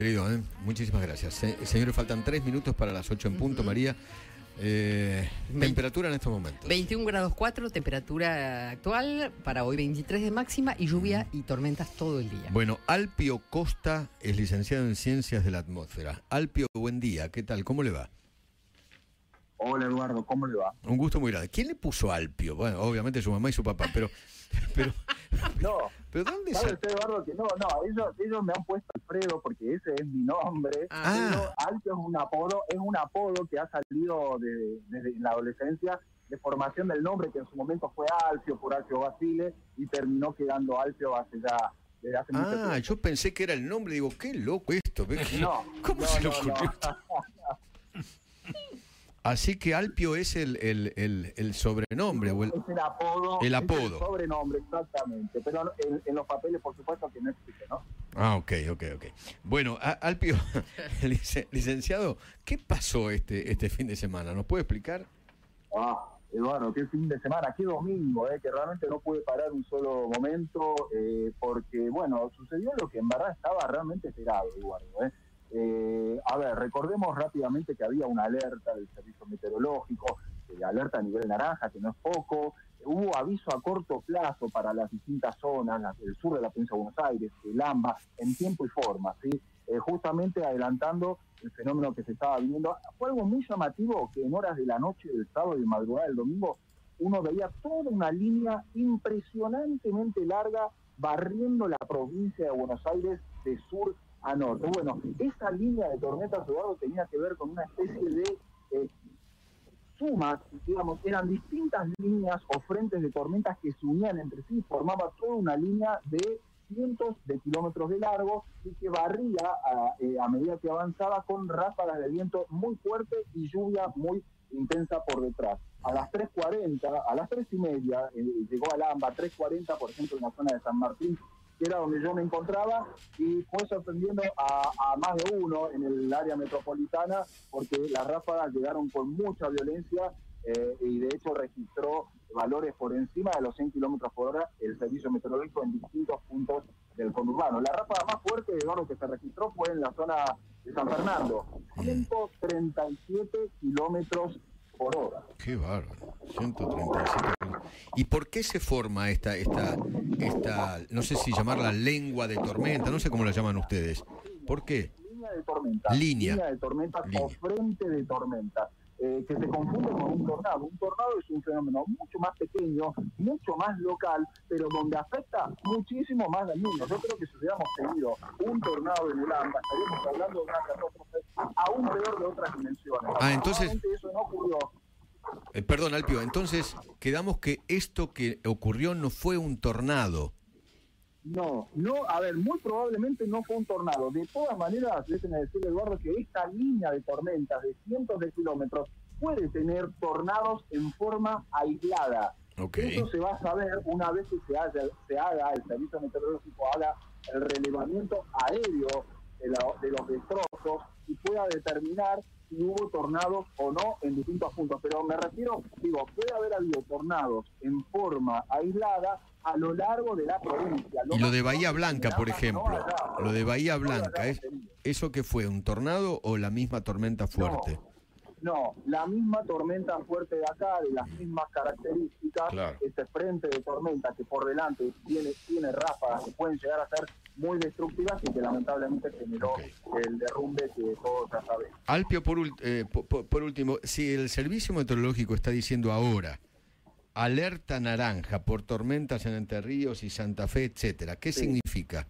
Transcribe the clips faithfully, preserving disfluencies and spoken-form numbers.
Querido, ¿eh? Muchísimas gracias. Se señores, faltan tres minutos para las ocho en punto, uh-huh. María. Eh, temperatura en estos momentos. veintiún grados cuatro, temperatura actual. Para hoy veintitrés de máxima y lluvia y tormentas todo el día. Bueno, Alpio Costa es licenciado en Ciencias de la Atmósfera. Alpio, buen día. ¿Qué tal? ¿Cómo le va? Hola, Eduardo. ¿Cómo le va? Un gusto muy grande. ¿Quién le puso Alpio? Bueno, obviamente su mamá y su papá, pero... pero no, ¿pero dónde ¿sabe usted, Eduardo, que no? No, ellos, ellos me han puesto Alfredo porque ese es mi nombre. Ah. Pero Alpio es un apodo, es un apodo que ha salido desde de, de la adolescencia, de formación del nombre, que en su momento fue Alfio, por Alfio Basile, y terminó quedando Alpio hace ya... Desde hace mucho ah, tiempo. Yo pensé que era el nombre, digo, qué loco esto. No, ¿Cómo no, se le no, ocurrió? No. Así que Alpio es el, el, el, el sobrenombre. O el, es el apodo. El apodo. Es el sobrenombre, exactamente. Pero en, en los papeles, por supuesto, que no existe, ¿no? Ah, ok, ok, ok. Bueno, a, Alpio, licenciado, ¿qué pasó este, este fin de semana? ¿Nos puede explicar? Ah, Eduardo, qué fin de semana, qué domingo, eh, que realmente no pude parar un solo momento, eh, porque, bueno, sucedió lo que en verdad estaba realmente esperado, Eduardo, eh. Eh, a ver, recordemos rápidamente que había una alerta del servicio meteorológico, eh, alerta a nivel naranja, que no es poco. Hubo aviso a corto plazo para las distintas zonas, la, el sur de la provincia de Buenos Aires, el AMBA, en tiempo y forma, ¿sí? Eh, justamente adelantando el fenómeno que se estaba viviendo. Fue algo muy llamativo que en horas de la noche del sábado y madrugada del domingo uno veía toda una línea impresionantemente larga barriendo la provincia de Buenos Aires de sur a norte. Bueno, esa línea de tormentas, Eduardo, tenía que ver con una especie de eh, sumas, digamos, eran distintas líneas o frentes de tormentas que se unían entre sí, formaba toda una línea de cientos de kilómetros de largo y que barría a, eh, a medida que avanzaba con ráfagas de viento muy fuerte y lluvia muy intensa por detrás. A las tres cuarenta, a las tres y media, eh, llegó al AMBA, tres cuarenta, por ejemplo, en la zona de San Martín, que era donde yo me encontraba, y fue sorprendiendo a, a más de uno en el área metropolitana, porque las ráfagas llegaron con mucha violencia, eh, y de hecho registró valores por encima de los cien kilómetros por hora el servicio meteorológico en distintos puntos del conurbano. La ráfaga más fuerte, Eduardo, que se registró fue en la zona de San Fernando, ciento treinta y siete kilómetros por hora. Qué bárbaro, ciento treinta y siete. ¿Y por qué se forma esta, esta, esta, no sé si llamarla lengua de tormenta, no sé cómo la llaman ustedes? ¿Por qué? Línea de tormenta. Línea. Línea de tormenta o frente de tormenta. Eh, que se confunde con un tornado. Un tornado es un fenómeno mucho más pequeño, mucho más local, pero donde afecta muchísimo más al mundo. Yo creo que si hubiéramos tenido un tornado en el AMBA, estaríamos hablando de una catástrofe aún peor de otras dimensiones. Ah, entonces... Eso no ocurrió. Eh, perdón, Alpio, entonces quedamos que esto que ocurrió no fue un tornado. No, no, a ver, muy probablemente no fue un tornado. De todas maneras, déjenme decirle, Eduardo, que esta línea de tormentas de cientos de kilómetros puede tener tornados en forma aislada. Okay. Eso se va a saber una vez que se, haya, se haga, el servicio meteorológico haga el relevamiento aéreo de, la, de los destrozos y pueda determinar si hubo tornados o no en distintos puntos. Pero me refiero, digo, puede haber habido tornados en forma aislada a lo largo de la provincia. Lo y lo de Bahía Blanca, por ejemplo, no allá, lo de Bahía Blanca, ¿es, ¿eso qué fue? ¿Un tornado o la misma tormenta fuerte? No, no, la misma tormenta fuerte de acá, de las mismas características, claro. Este frente de tormenta que por delante tiene, tiene ráfagas que pueden llegar a ser muy destructivas y que lamentablemente generó okay. el derrumbe que todos ya sabemos. Alpio, por, eh, por, por último, si el servicio meteorológico está diciendo ahora alerta naranja por tormentas en Entre Ríos y Santa Fe, etcétera, ¿qué sí. significa?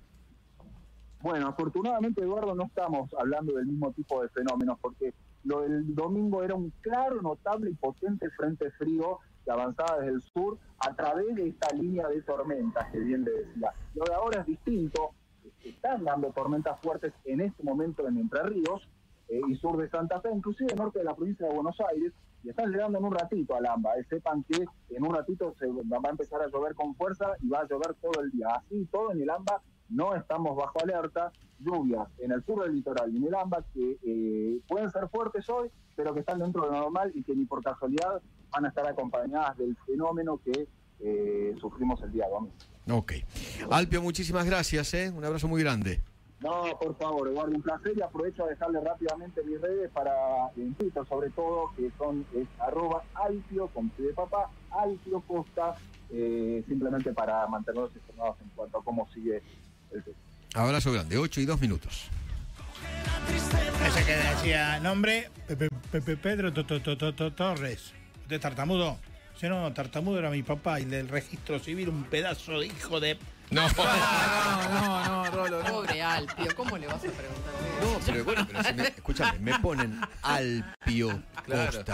Bueno, afortunadamente, Eduardo, no estamos hablando del mismo tipo de fenómenos, porque lo del domingo era un claro, notable y potente frente frío que avanzaba desde el sur a través de esta línea de tormentas que bien le decía. Lo de ahora es distinto, están dando tormentas fuertes en este momento en Entre Ríos eh, y sur de Santa Fe, inclusive norte de la provincia de Buenos Aires, y están llegando en un ratito al AMBA. Eh, sepan que en un ratito se va a empezar a llover con fuerza y va a llover todo el día. Así todo en el AMBA no estamos bajo alerta. Lluvias en el sur del litoral y en el AMBA que eh, pueden ser fuertes hoy, pero que están dentro de lo normal y que ni por casualidad van a estar acompañadas del fenómeno que eh, sufrimos el día domingo. Ok. Alpio, muchísimas gracias, ¿eh? Un abrazo muy grande. No, por favor, Eduardo, un placer y aprovecho a dejarle rápidamente mis redes para en Twitter, sobre todo, que son es arroba Alpio, con P de papá, Alpio Costa, eh, simplemente para mantenerlos informados en cuanto a cómo sigue el tema. Abrazo grande, ocho y dos minutos. Ese que decía, nombre, Pepe, Pepe Pedro to, to, to, to, to, Torres. ¿Usted es tartamudo? Si no, tartamudo era mi papá y del registro civil un pedazo de hijo de... No, no, no, no, Rolo, no. Pobre Alpio, ¿cómo le vas a preguntar? no, pero bueno, pero si me, escúchame, me ponen Alpio Claro. Costa.